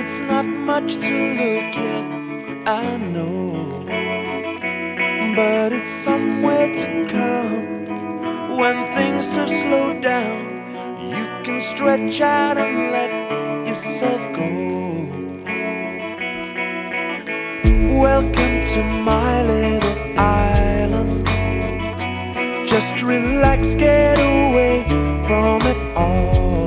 it's not much to look at, I know, but it's somewhere to come. When things have slowed down, you can stretch out and let yourself go. Welcome to my little island. Just relax, get away from it all.